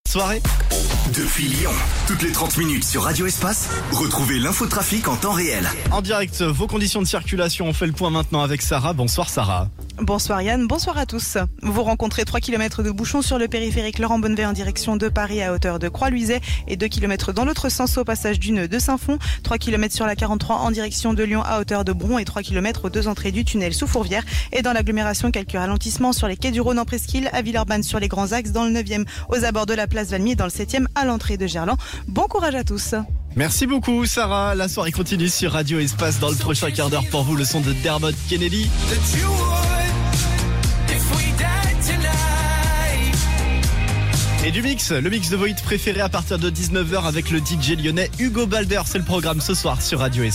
Soirée. Depuis Lyon, toutes les 30 minutes sur Radio Espace, retrouvez l'infotrafic en temps réel. En direct, vos conditions de circulation, on fait le point maintenant avec Sarah. Bonsoir Sarah. Bonsoir Yann, bonsoir à tous. Vous rencontrez 3 km de bouchons sur le périphérique Laurent Bonnevet en direction de Paris à hauteur de Croix-Luiset et 2 km dans l'autre sens au passage du nœud de Saint-Fond, 3 km sur la 43 en direction de Lyon à hauteur de Bron et 3 km aux deux entrées du tunnel sous Fourvière. Et dans l'agglomération, quelques ralentissements sur les quais du Rhône en Presqu'île, à Villeurbanne sur les grands axes dans le 9e, aux abords de la place Valmy et dans le 7e à l'entrée de Gerland. Bon courage à tous. Merci beaucoup Sarah. La soirée continue sur Radio Espace dans le prochain quart d'heure pour vous. Le son de Dermot Kennedy. Et du mix, le mix de vos hits préférés à partir de 19h avec le DJ lyonnais Hugo Balder. C'est le programme ce soir sur Radio Espace.